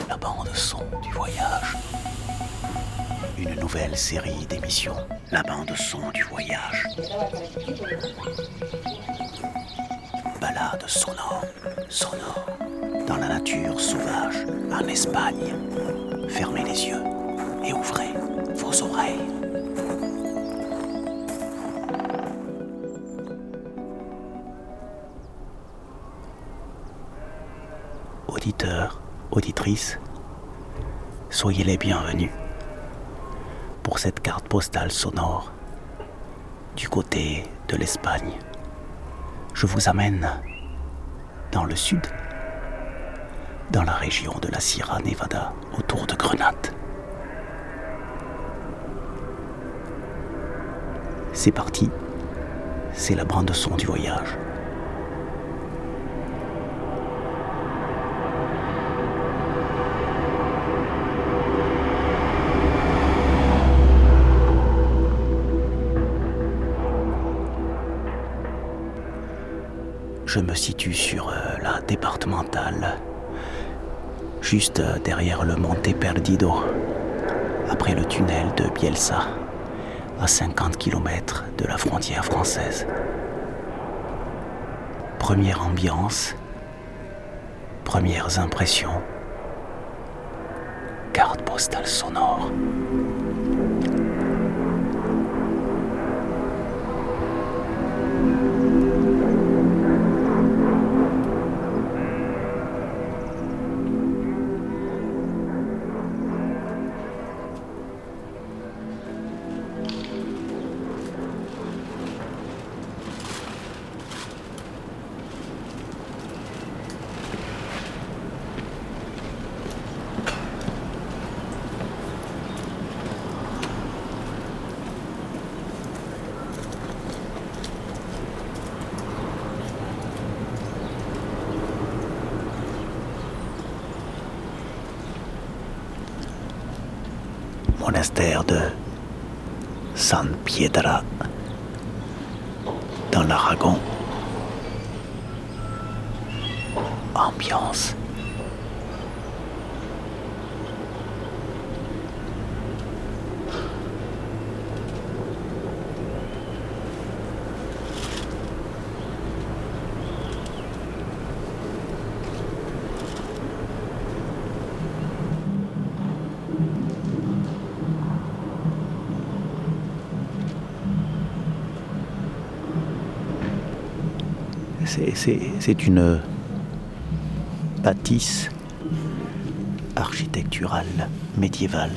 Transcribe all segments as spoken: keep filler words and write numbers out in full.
la bande son du voyage. Une nouvelle série d'émissions, la bande son du voyage. Balade sonore, sonore, dans la nature sauvage, en Espagne. Fermez les yeux et ouvrez vos oreilles. Auditeurs, auditrices, soyez les bienvenus pour cette carte postale sonore du côté de l'Espagne. Je vous amène dans le sud, dans la région de la Sierra Nevada, autour de Grenade. C'est parti, c'est la bande son du voyage. Je me situe sur euh, la départementale, juste euh, derrière le Monte Perdido, après le tunnel de Bielsa, à cinquante kilomètres de la frontière française. Première ambiance, premières impressions, carte postale sonore. Monastère de San Piedra, dans l'Aragon. Ambiance. C'est, c'est, c'est une bâtisse architecturale médiévale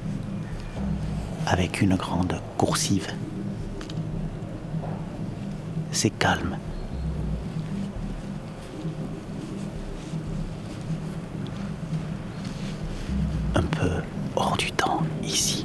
avec une grande coursive. C'est calme. Un peu hors du temps ici.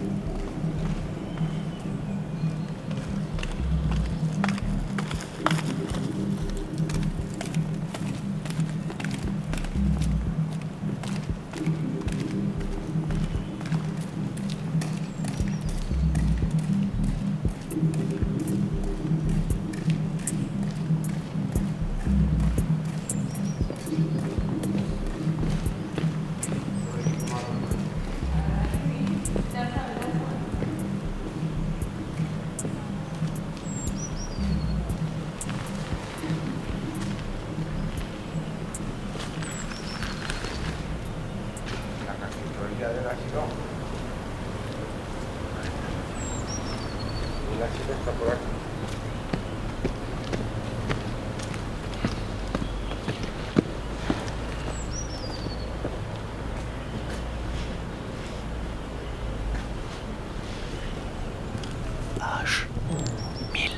H mille.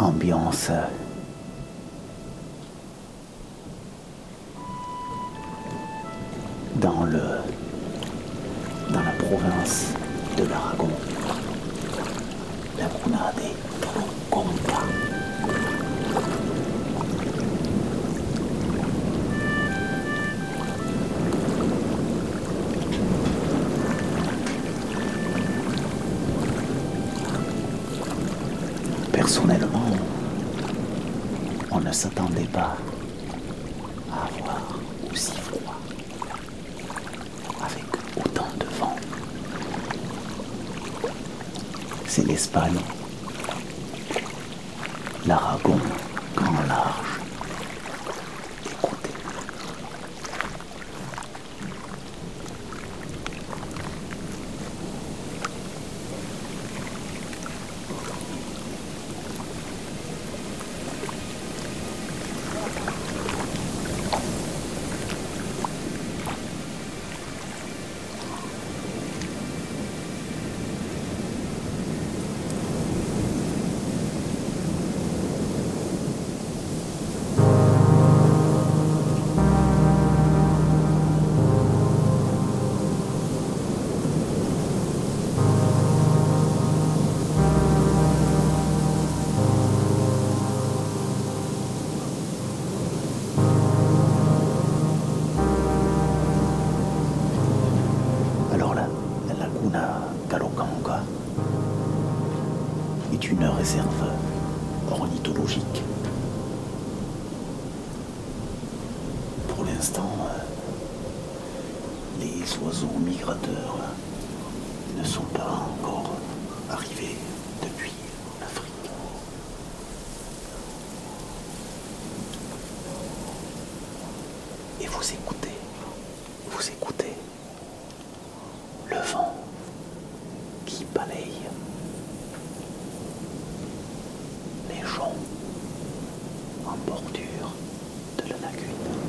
ambiance dans le dans la province de l'Aragon, la Laguna de Calauconca. Personnellement, on ne s'attendait pas à avoir aussi froid, avec autant de vent. C'est l'Espagne, l'Aragon, grand large. Écoutez. Calauconca est une réserve ornithologique. Pour l'instant, les oiseaux migrateurs ne sont pas encore arrivés depuis l'Afrique. Et vous écoutez, vous écoutez le vent qui balaye les joncs en bordure de la lagune.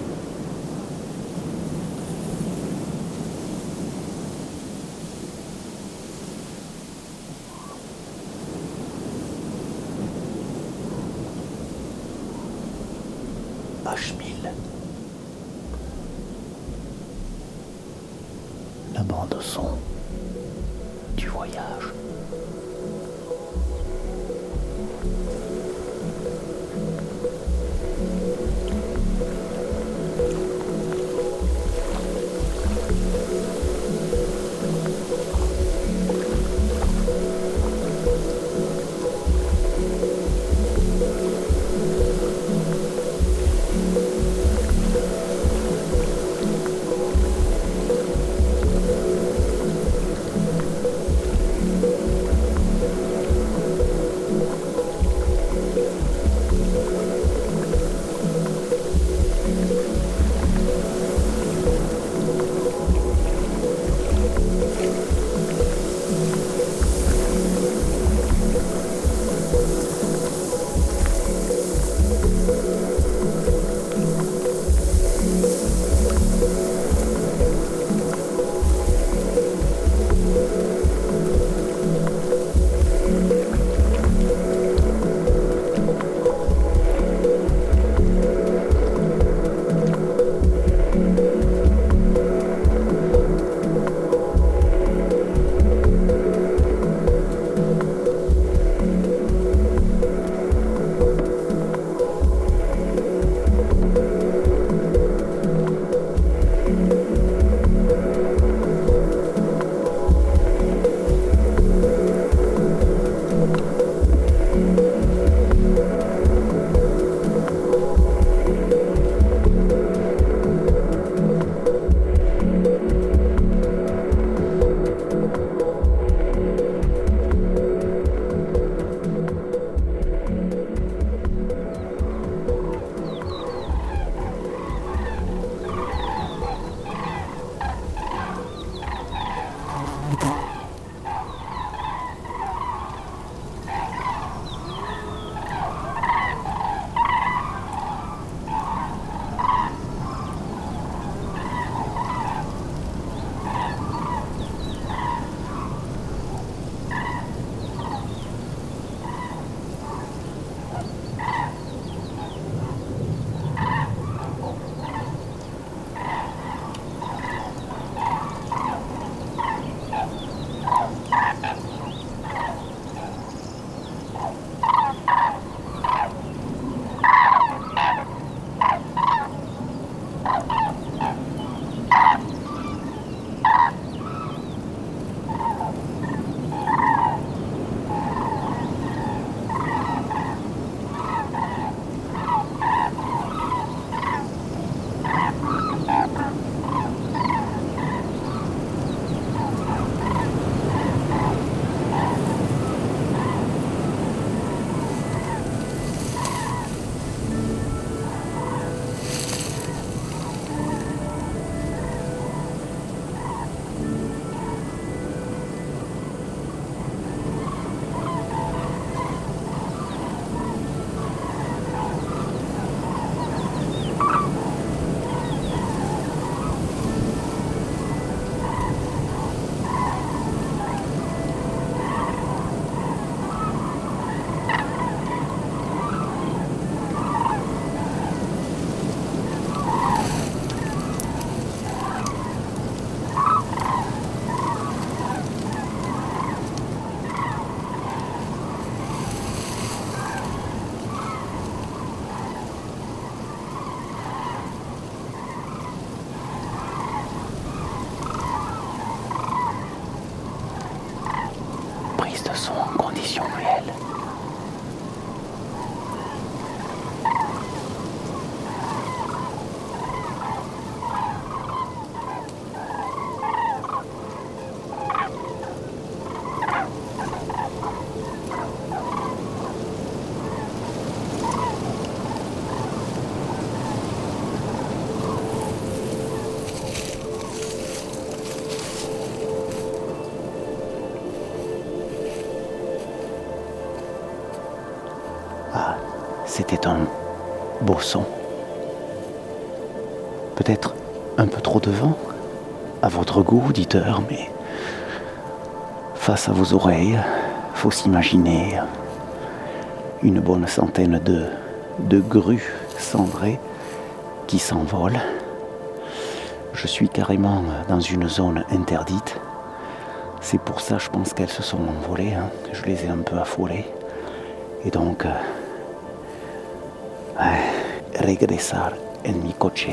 H mille. La bande son du voyage. Ah, c'était un beau son. Peut-être un peu trop de vent, à votre goût, auditeur, mais face à vos oreilles, faut s'imaginer une bonne centaine de, de grues cendrées qui s'envolent. Je suis carrément dans une zone interdite. C'est pour ça, je pense qu'elles se sont envolées, hein, que je les ai un peu affolées. Et donc, euh, regresar en mi coche.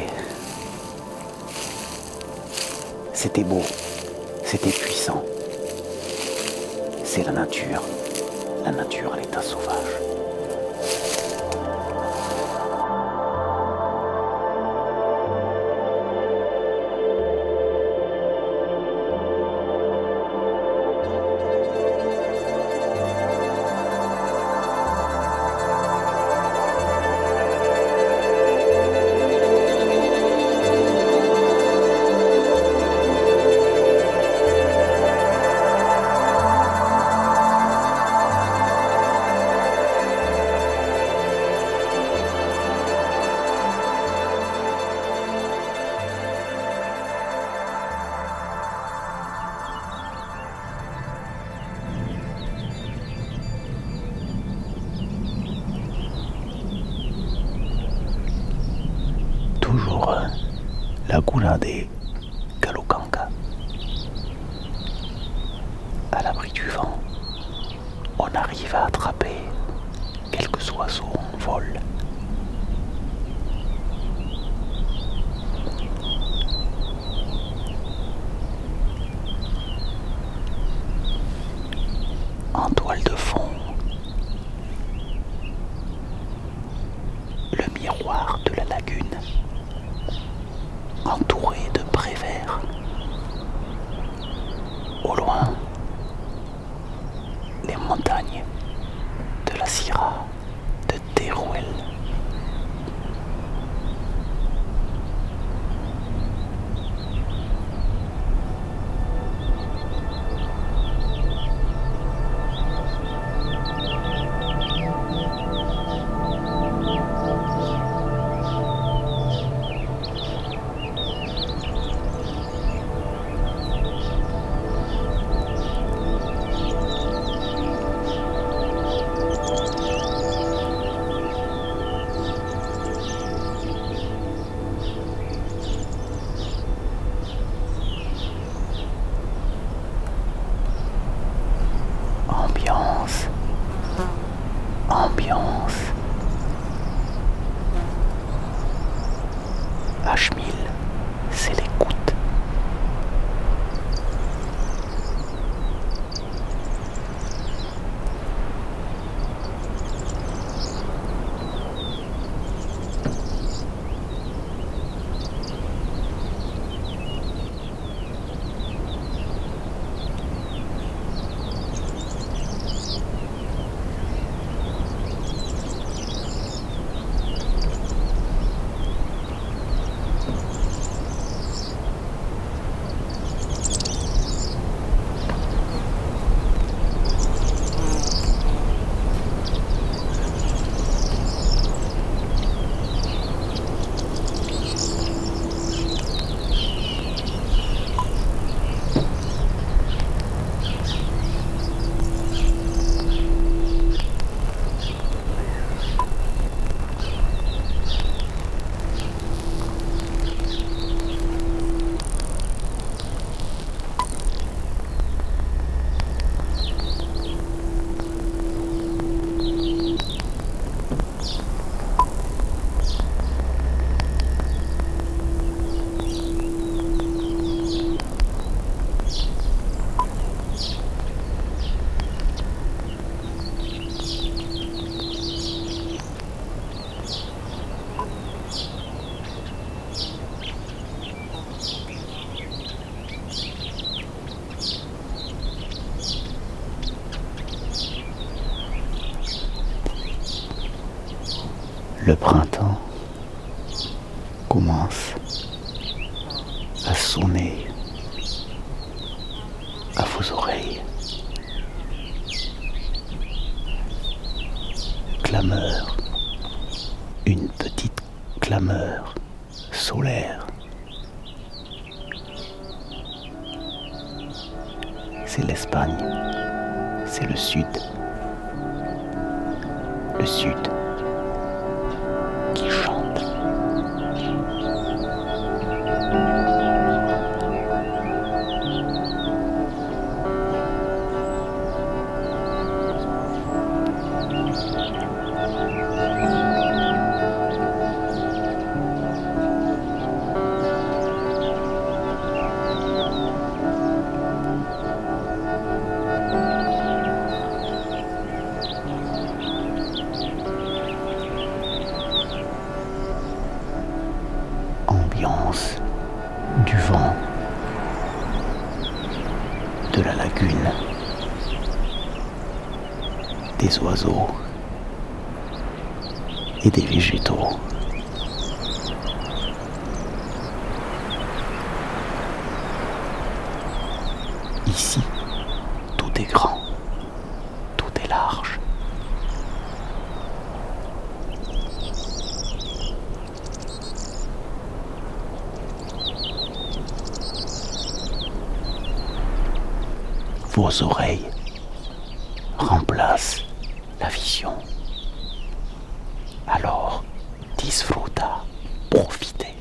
C'était beau, c'était puissant. C'est la nature, la nature à l'état sauvage. Toujours euh, Laguna de Calocanca. À l'abri du vent, on arrive à attraper quelques oiseaux en vol. En toile de fond, le miroir de la lagune, entouré de prés verts. Au loin, les montagnes de la Sierra de Teruel. Ambiance, ambiance. H mille, c'est l'écoute. Le printemps commence à sonner à vos oreilles. clameur, une petite clameur solaire. C'est l'Espagne, c'est le sud, le sud qui chante. Ambiance du vent, de la lagune, des oiseaux et des végétaux. Ici, tout est grand, tout est large. Vos oreilles remplacent la vision. Alors, disfruta, profitez.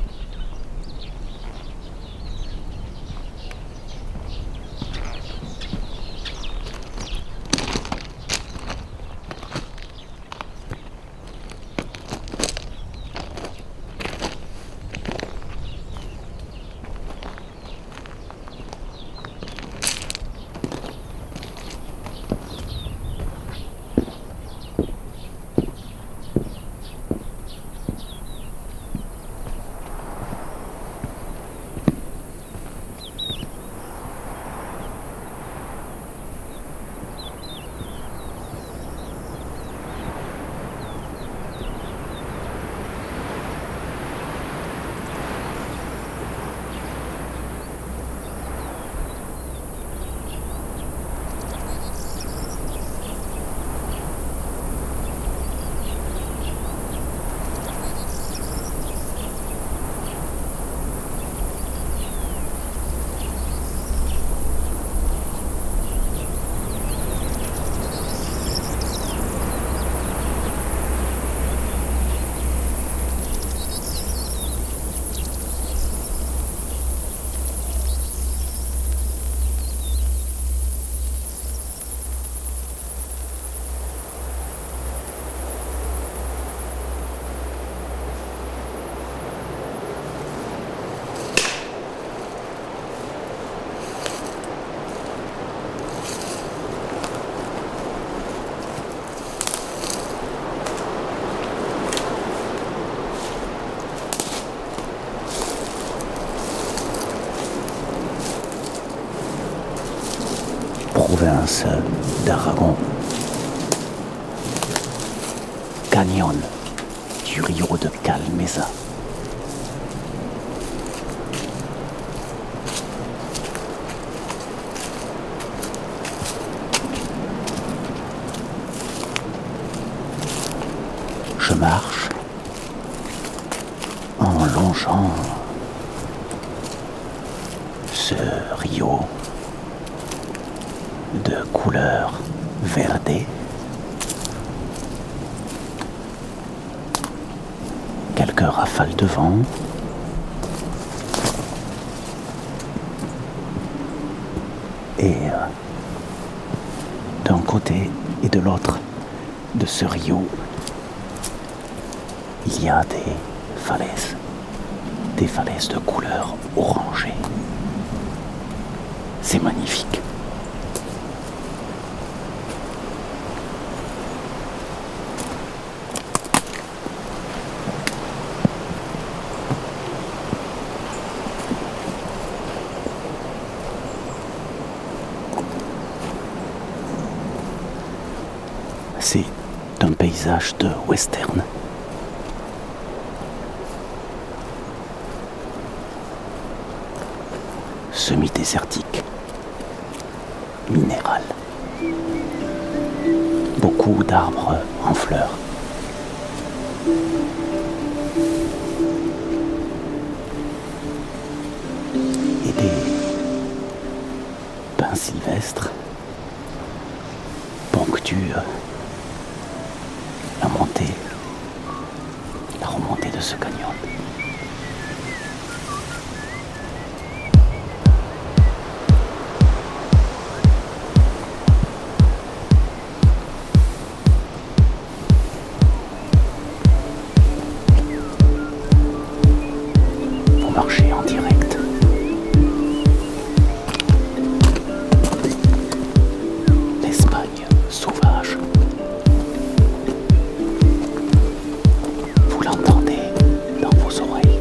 Province d'Aragon, Canyon du Rio de Calmesa. Je marche en longeant ce rio de couleur verdée, quelques rafales de vent, et euh, d'un côté et de l'autre de ce rio, il y a des falaises, des falaises de couleur orangée. C'est magnifique. C'est un paysage de western. Semi-désertique, minéral. Beaucoup beaucoup d'arbres en fleurs. Et des pins sylvestres ponctuent la montée, la remontée de ce canyon. Marcher en direct. L'Espagne sauvage. Vous l'entendez dans vos oreilles.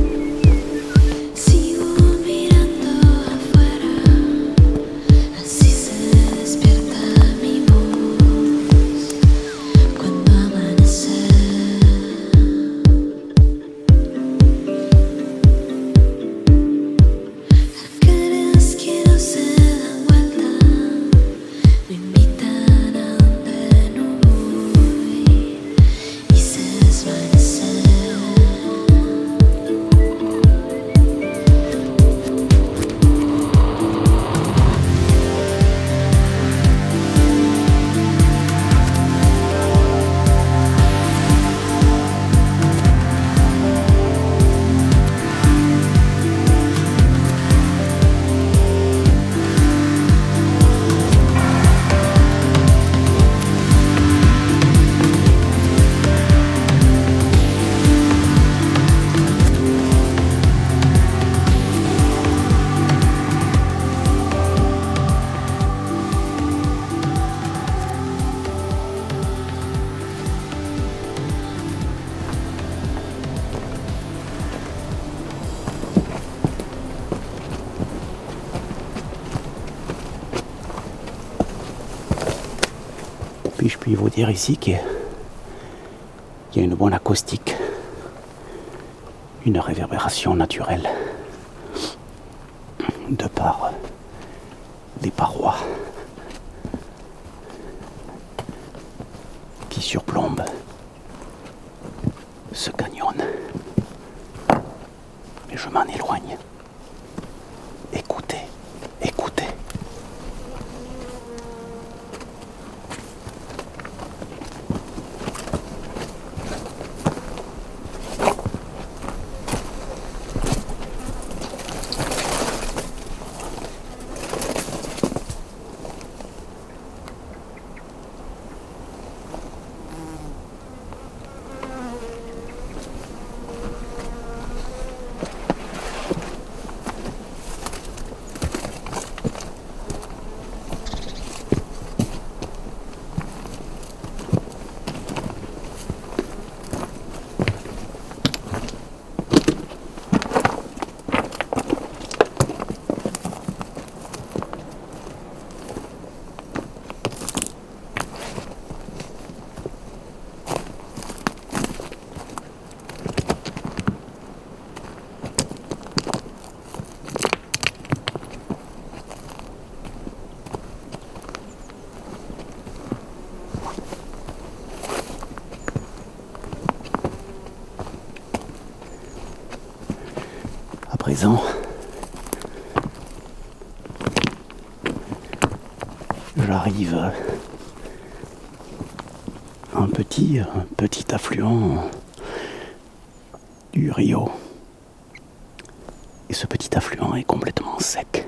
Sigo mirando afuera, así se despierta mi voz cuando amanece. Caras que no se dan vuelta, me invitan a donde no voy y se desvanecen. Puis je puis vous dire ici qu'il y a- qu'il y a une bonne acoustique, une réverbération naturelle de par les parois qui surplombent ce canyon. Mais je m'en éloigne. Écoutez, écoutez. À présent, j'arrive à un petit, un petit affluent du Rio. Et ce petit affluent est complètement sec.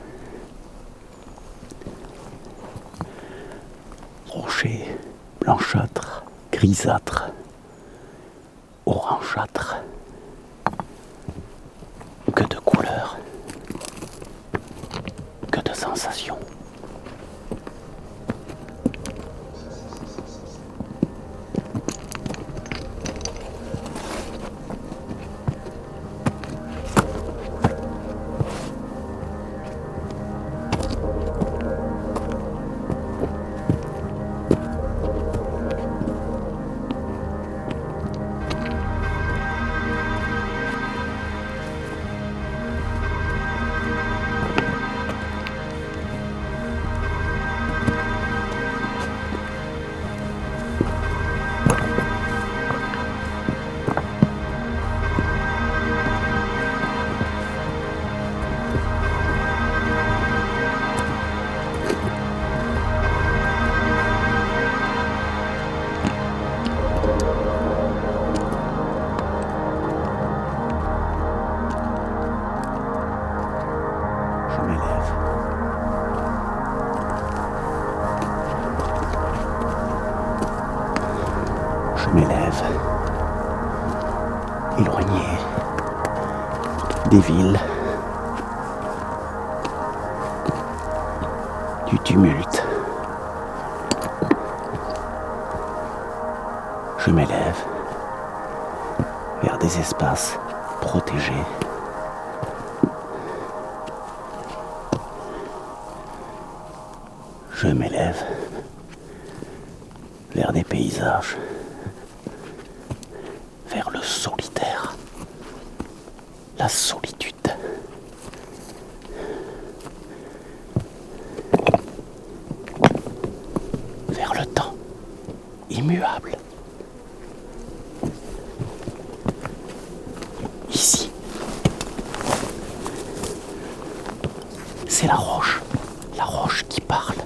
Rochers blanchâtres, grisâtres, orangeâtres. Que de couleurs, que de sensations. Je m'élève, éloigné des villes, du tumulte. Je m'élève vers des espaces protégés. Je m'élève vers des paysages, vers le solitaire, la solitude. Vers le temps immuable. Ici, c'est la roche, la roche qui parle.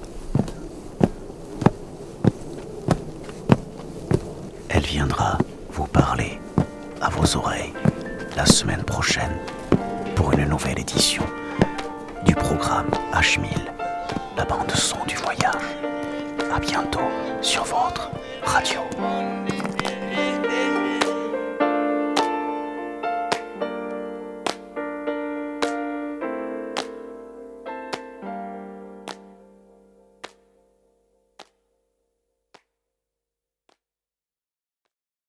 Elle viendra vous parler à vos oreilles la semaine prochaine pour une nouvelle édition du programme H mille, la bande son du voyage. À bientôt sur votre radio.